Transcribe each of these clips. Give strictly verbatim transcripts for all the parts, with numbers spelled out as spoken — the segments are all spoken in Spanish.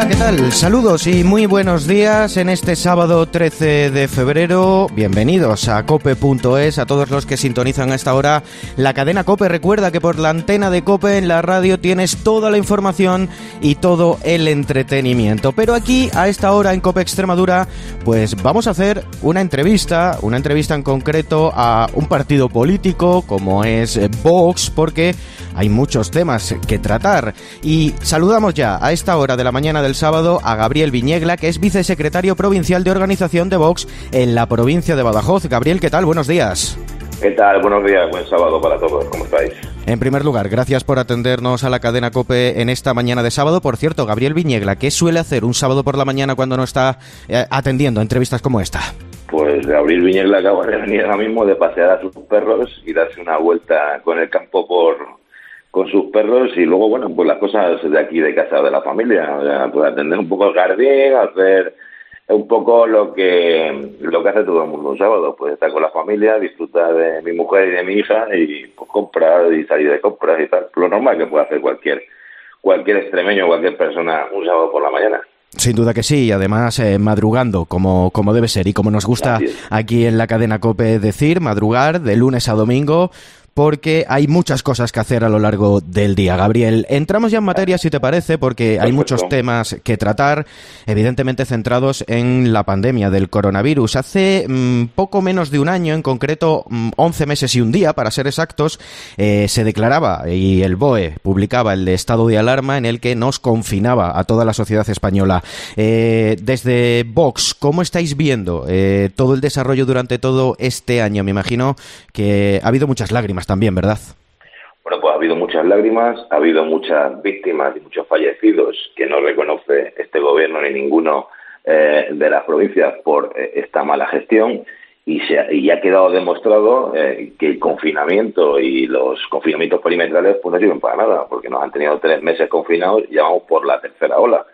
Hola, ¿qué tal? Saludos y muy buenos días en este sábado trece de febrero. Bienvenidos a cope punto es, a todos los que sintonizan a esta hora la cadena COPE. Recuerda que por la antena de COPE en la radio tienes toda la información y todo el entretenimiento. Pero aquí, a esta hora en COPE Extremadura, pues vamos a hacer una entrevista, una entrevista en concreto a un partido político como es Vox, porque hay muchos temas que tratar. Y saludamos ya a esta hora de la mañana del sábado a Gabriel Viñegla, que es vicesecretario provincial de organización de Vox en la provincia de Badajoz. Gabriel, ¿qué tal? Buenos días. ¿Qué tal? Buenos días, buen sábado para todos. ¿Cómo estáis? En primer lugar, gracias por atendernos a la cadena COPE en esta mañana de sábado. Por cierto, Gabriel Viñegla, ¿qué suele hacer un sábado por la mañana cuando no está eh, atendiendo entrevistas como esta? Pues Gabriel Viñegla acaba de venir ahora mismo de pasear a sus perros y darse una vuelta con el campo por... con sus perros y luego, bueno, pues las cosas de aquí de casa de la familia, o sea, pues atender un poco el jardín, hacer un poco lo que lo que hace todo el mundo un sábado, pues estar con la familia, disfrutar de mi mujer y de mi hija y pues comprar y salir de compras y tal, lo normal que puede hacer cualquier cualquier extremeño, cualquier persona un sábado por la mañana. Sin duda que sí, y además eh, madrugando, como, como debe ser, y como nos gusta aquí en la cadena COPE decir, madrugar de lunes a domingo, porque hay muchas cosas que hacer a lo largo del día. Gabriel, entramos ya en materia, si te parece, porque hay muchos temas que tratar, evidentemente centrados en la pandemia del coronavirus. Hace mmm, poco menos de un año, en concreto mmm, once meses y un día, para ser exactos, eh, se declaraba, y el B O E publicaba el estado de alarma en el que nos confinaba a toda la sociedad española. Eh, desde Vox, ¿cómo estáis viendo eh, todo el desarrollo durante todo este año? Me imagino que ha habido muchas lágrimas también, ¿verdad? Bueno, pues ha habido muchas lágrimas, ha habido muchas víctimas y muchos fallecidos que no reconoce este gobierno ni ninguno eh, de las provincias por eh, esta mala gestión y, se ha, y ha quedado demostrado eh, que el confinamiento y los confinamientos perimetrales pues no sirven para nada, porque nos han tenido tres meses confinados y ya vamos por la tercera ola.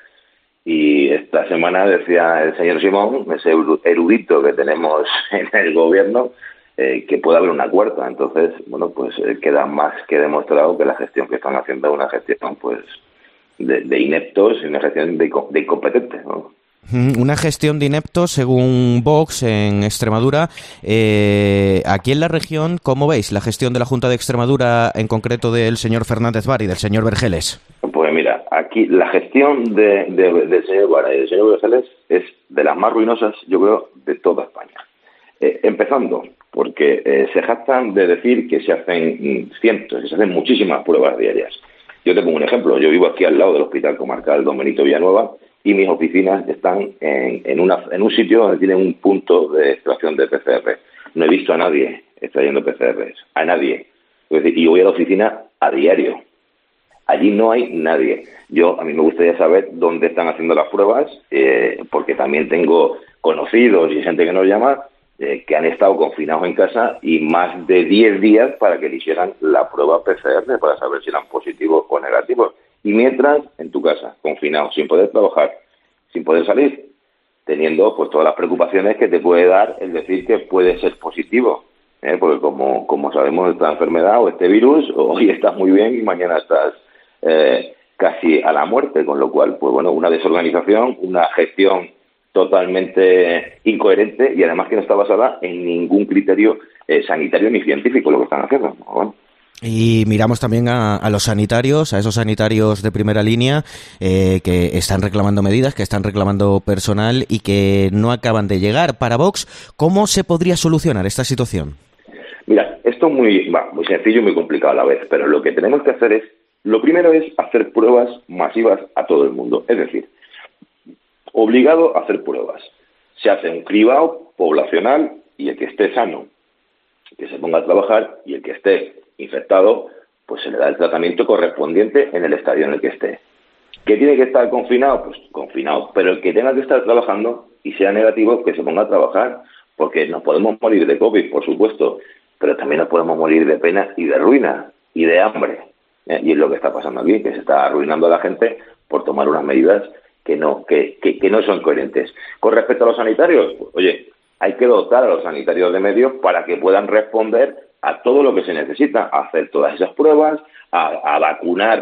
Y esta semana decía el señor Simón, ese erudito que tenemos en el gobierno, Eh, que pueda haber una cuarta. Entonces, bueno, pues eh, queda más que demostrado que la gestión que están haciendo es una gestión pues de, de ineptos y una gestión de, de incompetentes, ¿no? Una gestión de ineptos, según Vox en Extremadura. Eh, aquí en la región, ¿cómo veis la gestión de la Junta de Extremadura, en concreto del señor Fernández Vara y del señor Vergeles? Pues mira, aquí la gestión de, de, del señor Vara y del señor Vergeles es de las más ruinosas, yo creo, de toda España. Eh, empezando, porque eh, se jactan de decir que se hacen cientos, que se hacen muchísimas pruebas diarias. Yo te pongo un ejemplo. Yo vivo aquí al lado del Hospital Comarcal Don Benito Villanueva y mis oficinas están en, en, una, en un sitio donde tienen un punto de extracción de P C R. No he visto a nadie extrayendo P C Rs, a nadie. Es decir, y voy a la oficina a diario. Allí no hay nadie. Yo, a mí me gustaría saber dónde están haciendo las pruebas, eh, porque también tengo conocidos y gente que nos llama, Eh, que han estado confinados en casa y más de diez días para que le hicieran la prueba P C R para saber si eran positivos o negativos. Y mientras, en tu casa, confinado, sin poder trabajar, sin poder salir, teniendo pues todas las preocupaciones que te puede dar el decir que puede ser positivo. ¿eh? Porque como, como sabemos, esta enfermedad o este virus, hoy estás muy bien y mañana estás eh, casi a la muerte. Con lo cual, pues bueno, una desorganización, una gestión totalmente incoherente y además que no está basada en ningún criterio eh, sanitario ni científico lo que están haciendo. Bueno. Y miramos también a, a los sanitarios, a esos sanitarios de primera línea eh, que están reclamando medidas, que están reclamando personal y que no acaban de llegar. Para Vox, ¿cómo se podría solucionar esta situación? Mira, esto es muy, va, muy sencillo y muy complicado a la vez, pero lo que tenemos que hacer es, lo primero es hacer pruebas masivas a todo el mundo, es decir, obligado a hacer pruebas. Se hace un cribado poblacional y el que esté sano, que se ponga a trabajar, y el que esté infectado, pues se le da el tratamiento correspondiente en el estadio en el que esté. ¿Que tiene que estar confinado? Pues confinado. Pero el que tenga que estar trabajando y sea negativo, que se ponga a trabajar, porque nos podemos morir de COVID, por supuesto, pero también nos podemos morir de pena y de ruina y de hambre. ¿eh? Y es lo que está pasando aquí, que se está arruinando a la gente por tomar unas medidas que no que, que, que no son coherentes. Con respecto a los sanitarios, pues, oye, hay que dotar a los sanitarios de medios para que puedan responder a todo lo que se necesita, a hacer todas esas pruebas, a, a vacunar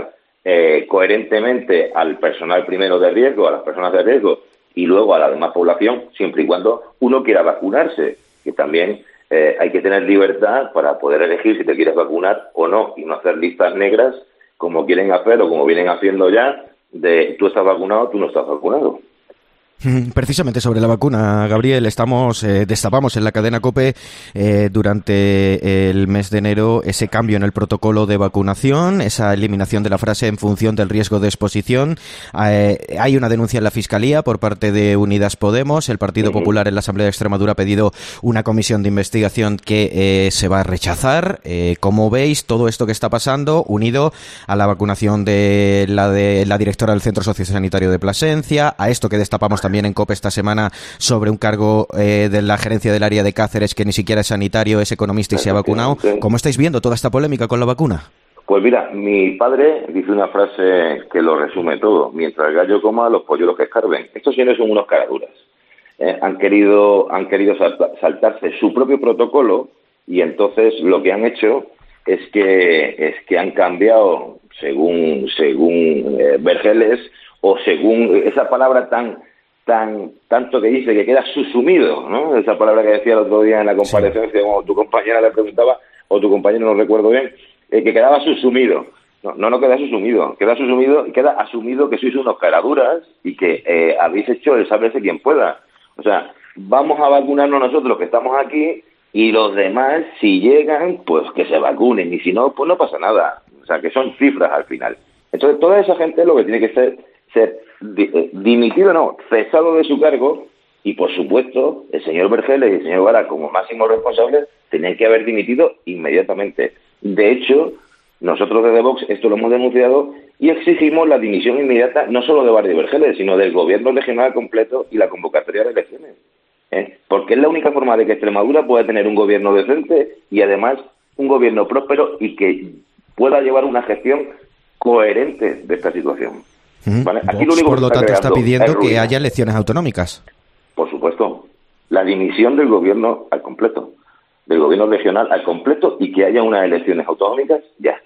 eh, coherentemente al personal primero de riesgo, a las personas de riesgo, y luego a la demás población, siempre y cuando uno quiera vacunarse, que también eh, hay que tener libertad para poder elegir si te quieres vacunar o no, y no hacer listas negras como quieren hacer o como vienen haciendo ya, de tú estás vacunado, tú no estás vacunado. Precisamente sobre la vacuna, Gabriel, estamos eh, destapamos en la cadena COPE eh, durante el mes de enero ese cambio en el protocolo de vacunación, esa eliminación de la frase en función del riesgo de exposición. Eh, hay una denuncia en la Fiscalía por parte de Unidas Podemos. El Partido uh-huh. Popular en la Asamblea de Extremadura ha pedido una comisión de investigación que eh, se va a rechazar. Eh, ¿Cómo veis todo esto que está pasando, unido a la vacunación de la, de la directora del Centro Sociosanitario de Plasencia, a esto que destapamos también en COPE esta semana sobre un cargo eh, de la gerencia del área de Cáceres que ni siquiera es sanitario, es economista y se ha vacunado? ¿Cómo estáis viendo toda esta polémica con la vacuna? Pues mira, mi padre dice una frase que lo resume todo: mientras el gallo coma, los polluelos que escarben. Estos señores son unos caraduras. Eh, han querido, han querido saltarse su propio protocolo, y entonces lo que han hecho es que es que han cambiado, según según eh, Vergeles, o según esa palabra tan tan tanto que dice que queda subsumido, ¿no? Esa palabra que decía el otro día en la comparecencia, como tu compañera le preguntaba, o tu compañero, no recuerdo bien, eh, que quedaba subsumido. No, no, no queda subsumido, queda subsumido, queda asumido que sois unos caraduras y que eh, habéis hecho el sálvese quien pueda. O sea, vamos a vacunarnos nosotros que estamos aquí, y los demás, si llegan, pues que se vacunen, y si no, pues no pasa nada. O sea, que son cifras al final. Entonces, toda esa gente lo que tiene que ser, ser dimitido, no, cesado de su cargo, y por supuesto el señor Vergeles y el señor Vara, como máximos responsables, tenían que haber dimitido inmediatamente. De hecho, nosotros desde Vox esto lo hemos denunciado y exigimos la dimisión inmediata, no solo de Vara y Vergeles, sino del gobierno regional completo y la convocatoria de elecciones, ¿eh? Porque es la única forma de que Extremadura pueda tener un gobierno decente y además un gobierno próspero y que pueda llevar una gestión coherente de esta situación. ¿Vale? Aquí Vox, lo único por lo que está tanto, está pidiendo que ruina. haya elecciones autonómicas. Por supuesto. La dimisión del gobierno al completo, del gobierno regional al completo, y que haya unas elecciones autonómicas ya.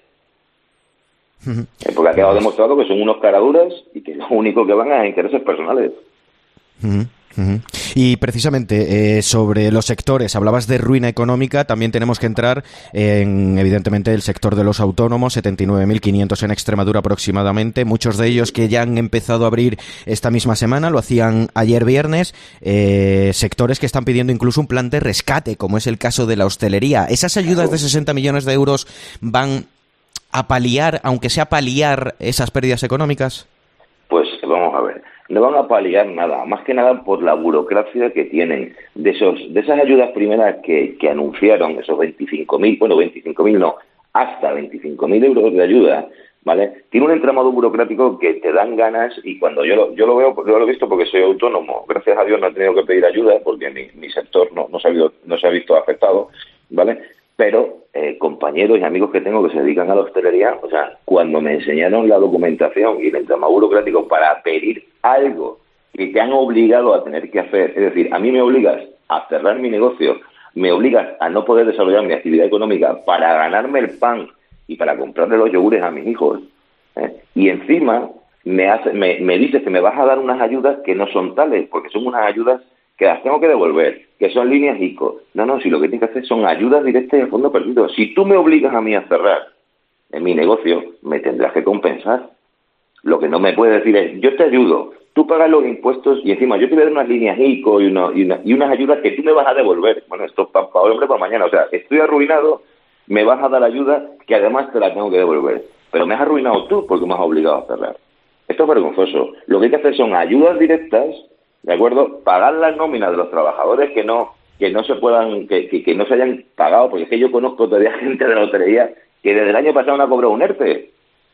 Uh-huh. Porque ha quedado demostrado que son unos caraduras y que lo único que van a intereses personales. Uh-huh. Uh-huh. Y precisamente eh, sobre los sectores, hablabas de ruina económica, también tenemos que entrar en, evidentemente, el sector de los autónomos, setenta y nueve mil quinientos en Extremadura aproximadamente, muchos de ellos que ya han empezado a abrir esta misma semana, lo hacían ayer viernes, eh, sectores que están pidiendo incluso un plan de rescate, como es el caso de la hostelería. ¿Esas ayudas de sesenta millones de euros van a paliar, aunque sea paliar, esas pérdidas económicas? Pues vamos a ver. No van a paliar nada, más que nada por la burocracia que tienen. De esos, de esas ayudas primeras que, que anunciaron, esos veinticinco mil, bueno, veinticinco mil no, hasta veinticinco mil euros de ayuda, ¿vale? Tiene un entramado burocrático que te dan ganas, y cuando yo lo, yo lo veo, yo lo he visto porque soy autónomo, gracias a Dios no he tenido que pedir ayuda porque mi, mi sector no, no, se ha visto, no se ha visto afectado, ¿vale? Pero eh, compañeros y amigos que tengo que se dedican a la hostelería, o sea, cuando me enseñaron la documentación y el entramado burocrático para pedir algo que te han obligado a tener que hacer, es decir, a mí me obligas a cerrar mi negocio, me obligas a no poder desarrollar mi actividad económica para ganarme el pan y para comprarle los yogures a mis hijos, ¿eh? Y encima me, hace, me, me dices que me vas a dar unas ayudas que no son tales, porque son unas ayudas que las tengo que devolver, que son líneas I C O. No, no, si lo que tienes que hacer son ayudas directas de fondo perdido. Si tú me obligas a mí a cerrar en mi negocio, me tendrás que compensar. Lo que no me puedes decir es, yo te ayudo, tú pagas los impuestos y encima yo te voy a dar unas líneas I C O y, uno, y, una, y unas ayudas que tú me vas a devolver. Bueno, esto es para pa hoy, hombre, para mañana. O sea, estoy arruinado, me vas a dar ayuda que además te la tengo que devolver. Pero me has arruinado tú porque me has obligado a cerrar. Esto es vergonzoso. Lo que hay que hacer son ayudas directas, ¿de acuerdo? Pagar las nóminas de los trabajadores que no que no se puedan, que, que, que no se hayan pagado, porque es que yo conozco todavía gente de la hotelería que desde el año pasado no ha cobrado un ERTE,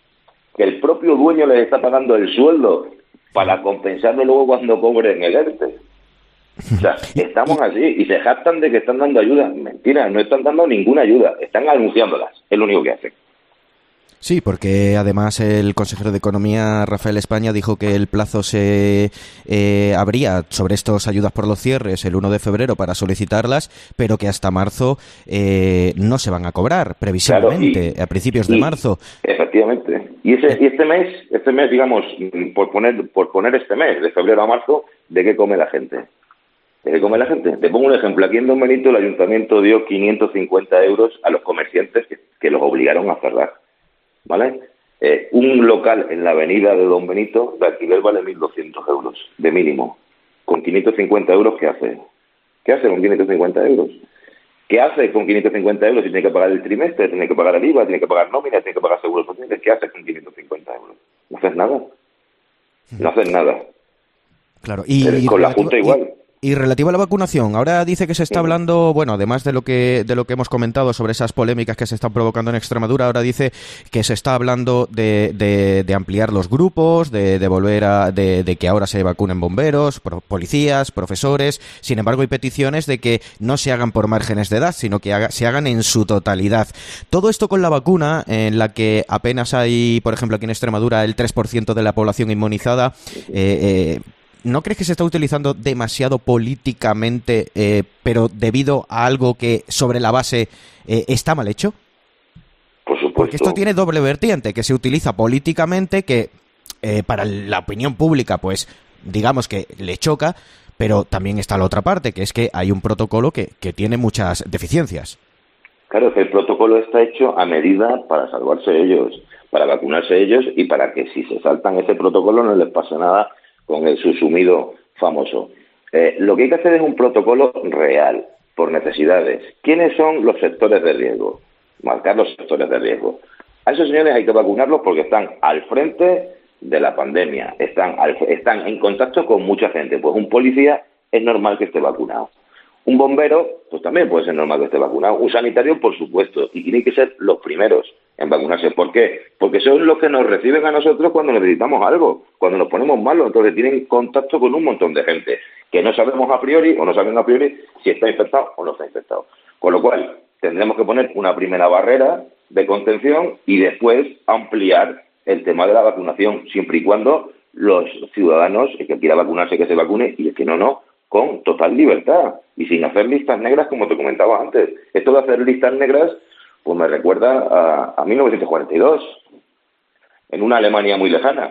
que el propio dueño les está pagando el sueldo para compensarlo luego cuando cobren el ERTE. O sea, estamos así, y se jactan de que están dando ayuda. Mentira, no están dando ninguna ayuda, están anunciándolas, es lo único que hacen. Sí, porque además el consejero de Economía, Rafael España, dijo que el plazo se eh, abría sobre estas ayudas por los cierres el uno de febrero para solicitarlas, pero que hasta marzo eh, no se van a cobrar, previsiblemente, Claro, y, a principios de y, marzo. efectivamente. Y, ese, y este mes, este mes, digamos, por poner, por poner este mes, de febrero a marzo, ¿de qué come la gente? ¿De qué come la gente? Te pongo un ejemplo. Aquí en Don Benito el ayuntamiento dio quinientos cincuenta euros a los comerciantes que, que los obligaron a cerrar. ¿Vale? Eh, un local en la avenida de Don Benito de alquiler vale mil doscientos euros, de mínimo. Con quinientos cincuenta euros, ¿qué hace? ¿Qué hace con quinientos cincuenta euros? ¿Qué hace con quinientos cincuenta euros si tiene que pagar el trimestre, tiene que pagar el IVA, tiene que pagar nómina, tiene que pagar seguros sociales? ¿Qué hace con quinientos cincuenta euros? No haces nada. No haces nada. Claro, y, eh, con la Junta igual. Y relativo a la vacunación, ahora dice que se está hablando, bueno, además de lo que de lo que hemos comentado sobre esas polémicas que se están provocando en Extremadura, ahora dice que se está hablando de, de, de ampliar los grupos, de, de volver a, de, de que ahora se vacunen bomberos, policías, profesores. Sin embargo, hay peticiones de que no se hagan por márgenes de edad, sino que haga, se hagan en su totalidad. Todo esto con la vacuna, en la que apenas hay, por ejemplo, aquí en Extremadura, el tres por ciento de la población inmunizada. Eh, eh, ¿No crees que se está utilizando demasiado políticamente, eh, pero debido a algo que sobre la base eh, está mal hecho? Por supuesto. Porque esto tiene doble vertiente, que se utiliza políticamente, que eh, para la opinión pública, pues digamos que le choca, pero también está la otra parte, que es que hay un protocolo que, que tiene muchas deficiencias. Claro, que el protocolo está hecho a medida para salvarse ellos, para vacunarse ellos y para que si se saltan ese protocolo no les pase nada con el susumido famoso. Eh, lo que hay que hacer es un protocolo real, por necesidades. ¿Quiénes son los sectores de riesgo? Marcar los sectores de riesgo. A esos señores hay que vacunarlos porque están al frente de la pandemia, están, al, están en contacto con mucha gente. Pues un policía es normal que esté vacunado. Un bombero, pues también puede ser normal que esté vacunado. Un sanitario, por supuesto. Y tienen que ser los primeros en vacunarse. ¿Por qué? Porque son los que nos reciben a nosotros cuando necesitamos algo, cuando nos ponemos malos. Entonces tienen contacto con un montón de gente que no sabemos a priori o no saben a priori si está infectado o no está infectado. Con lo cual, tendremos que poner una primera barrera de contención y después ampliar el tema de la vacunación, siempre y cuando los ciudadanos, el que quiera vacunarse, que se vacune, y el que no, no, con total libertad y sin hacer listas negras, como te comentaba antes. Esto de hacer listas negras, pues me recuerda a, a mil novecientos cuarenta y dos, en una Alemania muy lejana.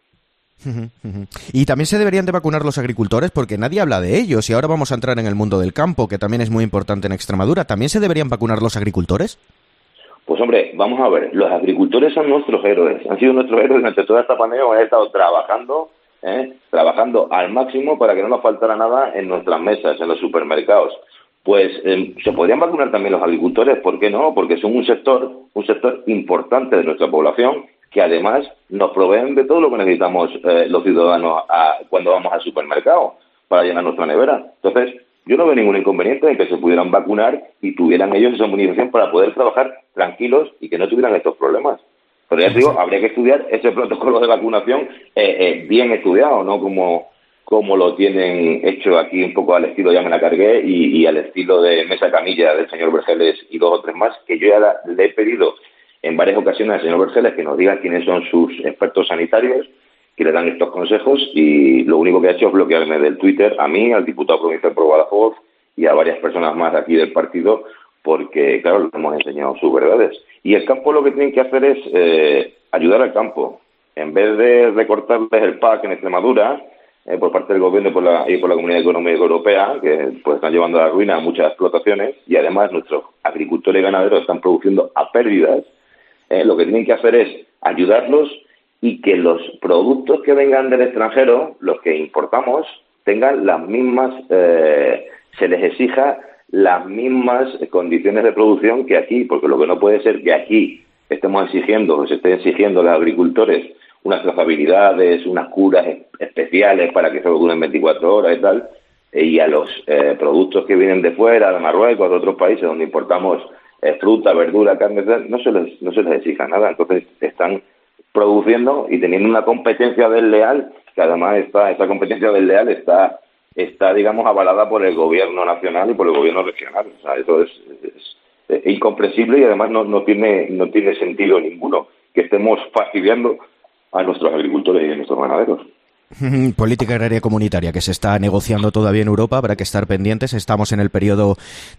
Y también se deberían de vacunar los agricultores, porque nadie habla de ellos, y ahora vamos a entrar en el mundo del campo, que también es muy importante en Extremadura. ¿También se deberían vacunar los agricultores? Pues hombre, vamos a ver, los agricultores son nuestros héroes, han sido nuestros héroes durante toda esta pandemia, han estado trabajando, ¿eh? trabajando al máximo para que no nos faltara nada en nuestras mesas, en los supermercados. Pues eh, se podrían vacunar también los agricultores, ¿por qué no? Porque son un sector, un sector importante de nuestra población, que además nos proveen de todo lo que necesitamos eh, los ciudadanos a, cuando vamos al supermercado para llenar nuestra nevera. Entonces, yo no veo ningún inconveniente en que se pudieran vacunar y tuvieran ellos esa inmunización para poder trabajar tranquilos y que no tuvieran estos problemas. Pero ya te digo, habría que estudiar ese protocolo de vacunación eh, eh, bien estudiado, no como, como lo tienen hecho aquí un poco al estilo ya me la cargué y, y al estilo de Mesa Camilla del señor Vergeles y dos o tres más, que yo ya la, le he pedido en varias ocasiones al señor Vergeles que nos diga quiénes son sus expertos sanitarios que le dan estos consejos, y lo único que ha hecho es bloquearme del Twitter a mí, al diputado provincial por Badajoz y a varias personas más aquí del partido, porque, claro, les hemos enseñado sus verdades. Y el campo lo que tienen que hacer es eh, ayudar al campo. En vez de recortarles el P A C en Extremadura, eh, por parte del gobierno y por la, y por la Comunidad Económica Europea, que pues están llevando a la ruina a muchas explotaciones, y además nuestros agricultores y ganaderos están produciendo a pérdidas, eh, lo que tienen que hacer es ayudarlos y que los productos que vengan del extranjero, los que importamos, tengan las mismas, eh, se les exija las mismas condiciones de producción que aquí, porque lo que no puede ser que aquí estemos exigiendo, o se esté exigiendo a los agricultores unas trazabilidades, unas curas especiales para que solo duren veinticuatro horas y tal, y a los eh, productos que vienen de fuera, de Marruecos, de otros países donde importamos eh, fruta, verdura, carne, no se les, no se les exija nada. Entonces están produciendo y teniendo una competencia desleal, que además está, esta competencia desleal está, está, digamos, avalada por el gobierno nacional y por el gobierno regional. O sea, eso es, es, es incomprensible y además no, no tiene, no tiene sentido ninguno. que estemos fastidiando a nuestros agricultores y a nuestros ganaderos. Política agraria comunitaria que se está negociando todavía en Europa, habrá que estar pendientes. Estamos en el periodo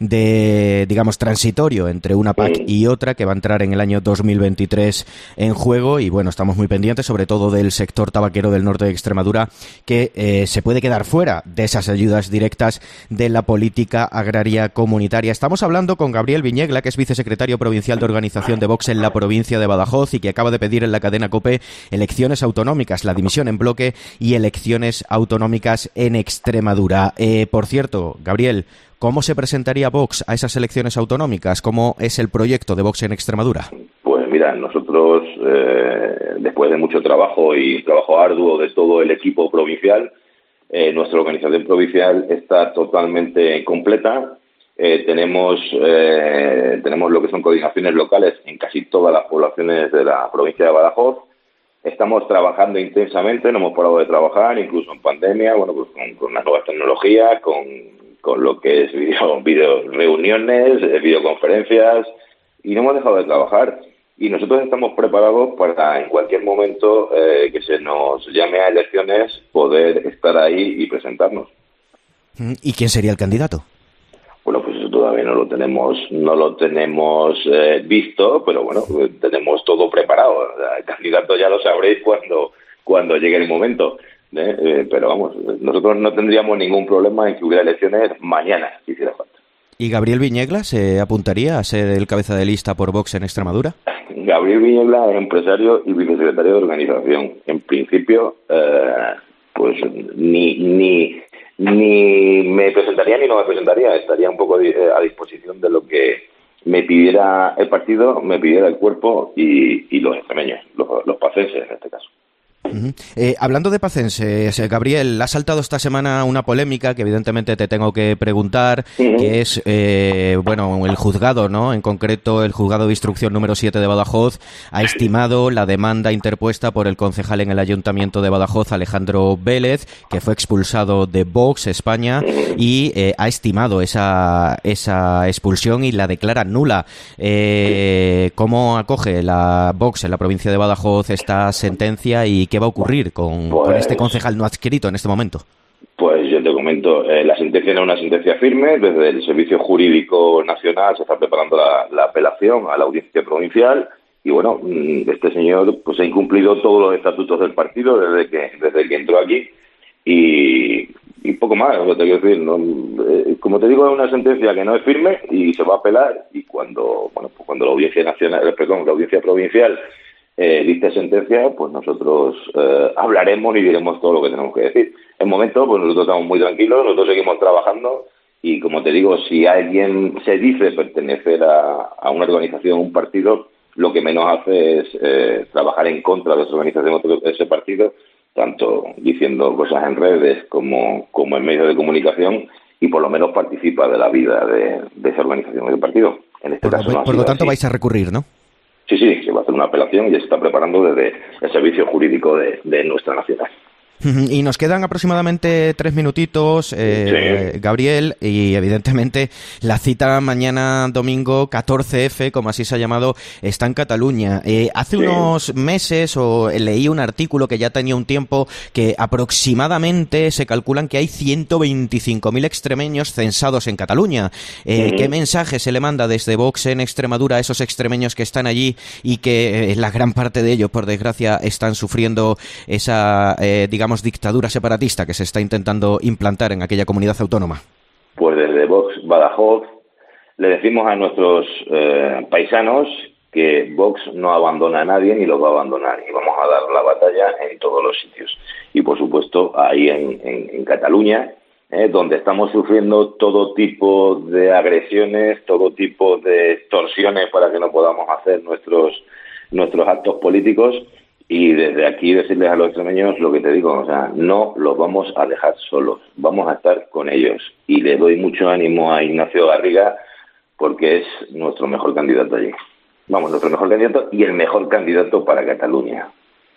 de, digamos, transitorio entre una P A C y otra, que va a entrar en el año dos mil veintitrés en juego, y bueno, estamos muy pendientes sobre todo del sector tabaquero del norte de Extremadura, que eh, se puede quedar fuera de esas ayudas directas de la política agraria comunitaria. Estamos hablando con Gabriel Viñegla, que es vicesecretario provincial de organización de Vox en la provincia de Badajoz y que acaba de pedir en la cadena COPE elecciones autonómicas, la dimisión en bloque y elecciones autonómicas en Extremadura. Eh, por cierto, Gabriel, ¿cómo se presentaría Vox a esas elecciones autonómicas? ¿Cómo es el proyecto de Vox en Extremadura? Pues mira, nosotros, eh, después de mucho trabajo y trabajo arduo de todo el equipo provincial, eh, nuestra organización provincial está totalmente completa. Eh, tenemos, eh, tenemos lo que son coordinaciones locales en casi todas las poblaciones de la provincia de Badajoz. Estamos trabajando intensamente, no hemos parado de trabajar, incluso en pandemia, bueno, pues con, con las nuevas tecnologías, con, con lo que es video, video reuniones, videoconferencias, y no hemos dejado de trabajar. Y nosotros estamos preparados para, en cualquier momento eh, que se nos llame a elecciones, poder estar ahí y presentarnos. ¿Y quién sería el candidato? Bueno, pues eso todavía no lo tenemos, no lo tenemos eh, visto, pero bueno, tenemos todo preparado. El candidato ya lo sabréis cuando cuando llegue el momento. ¿eh? Eh, pero vamos, nosotros no tendríamos ningún problema en que hubiera elecciones mañana, si hiciera falta. ¿Y Gabriel Viñegla se apuntaría a ser el cabeza de lista por Vox en Extremadura? Gabriel Viñegla es empresario y vicesecretario de organización. En principio, eh, pues ni ni ni me presentaría ni no me presentaría. Estaría un poco a disposición de lo que me pidiera el partido, me pidiera el cuerpo y, y los extremeños, los, los pacenses en este caso. Uh-huh. Eh, hablando de pacenses, eh, Gabriel, ha saltado esta semana una polémica que evidentemente te tengo que preguntar, uh-huh. que es, eh, bueno, el juzgado, ¿no? En concreto, el juzgado de instrucción número siete de Badajoz ha estimado la demanda interpuesta por el concejal en el Ayuntamiento de Badajoz, Alejandro Vélez, que fue expulsado de Vox España, y eh, ha estimado esa, esa expulsión y la declara nula. Eh, ¿Cómo acoge la Vox en la provincia de Badajoz esta sentencia y qué va a ocurrir con, pues, con este concejal no adscrito en este momento? Pues yo te comento, eh, la sentencia no es una sentencia firme. Desde el Servicio Jurídico Nacional se está preparando la, la apelación a la audiencia provincial y bueno, este señor pues ha incumplido todos los estatutos del partido desde que desde que entró aquí y, y poco más, lo que te quiero decir, ¿no? Eh, como te digo, es una sentencia que no es firme y se va a apelar y cuando bueno pues cuando la audiencia nacional, perdón, la audiencia provincial Eh, dicta sentencia, pues nosotros eh, hablaremos y diremos todo lo que tenemos que decir. En momento, pues nosotros estamos muy tranquilos, nosotros seguimos trabajando y, como te digo, si alguien se dice pertenecer a, a una organización, un partido, lo que menos hace es eh, trabajar en contra de esa organización, de ese partido, tanto diciendo cosas en redes como, como en medios de comunicación, y por lo menos participa de la vida de, de esa organización o del partido. En este por, caso, no por lo tanto, así. Vais a recurrir, ¿no? Sí, sí, se va a hacer una apelación y ya se está preparando desde el servicio jurídico de, de nuestra nacional. Y nos quedan aproximadamente tres minutitos, eh, sí. Gabriel, y evidentemente la cita mañana domingo catorce efe, como así se ha llamado, está en Cataluña. Eh, hace sí. unos meses o leí un artículo que ya tenía un tiempo que aproximadamente se calculan que hay ciento veinticinco mil extremeños censados en Cataluña. Eh, uh-huh. ¿Qué mensaje se le manda desde Vox en Extremadura a esos extremeños que están allí y que eh, la gran parte de ellos, por desgracia, están sufriendo esa, eh, digamos, dictadura separatista que se está intentando implantar en aquella comunidad autónoma? Pues desde Vox Badajoz le decimos a nuestros eh, paisanos que Vox no abandona a nadie ni los va a abandonar y vamos a dar la batalla en todos los sitios. Y por supuesto ahí en, en, en Cataluña, eh, donde estamos sufriendo todo tipo de agresiones, todo tipo de extorsiones para que no podamos hacer nuestros, nuestros actos políticos. Y desde aquí decirles a los extremeños lo que te digo, o sea, no los vamos a dejar solos, vamos a estar con ellos. Y le doy mucho ánimo a Ignacio Garriga porque es nuestro mejor candidato allí. Vamos, nuestro mejor candidato y el mejor candidato para Cataluña.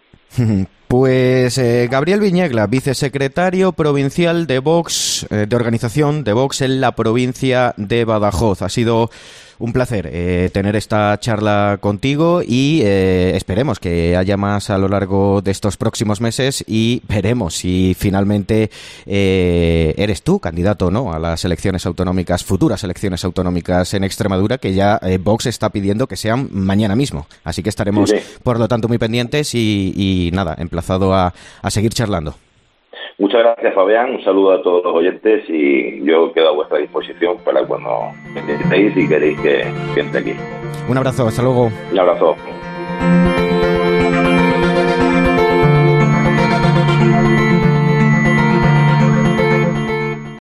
Pues eh, Gabriel Viñegla, vicesecretario provincial de Vox, eh, de organización de Vox en la provincia de Badajoz. Ha sido un placer eh, tener esta charla contigo y eh, esperemos que haya más a lo largo de estos próximos meses y veremos si finalmente eh, eres tú candidato o no a las elecciones autonómicas, futuras elecciones autonómicas en Extremadura, que ya eh, Vox está pidiendo que sean mañana mismo. Así que estaremos, sí, sí. por lo tanto, muy pendientes y, y nada, emplazado a, a seguir charlando. Muchas gracias, Fabián. Un saludo a todos los oyentes y yo quedo a vuestra disposición para cuando me necesitéis y queréis que, que entre aquí. Un abrazo, hasta luego. Un abrazo.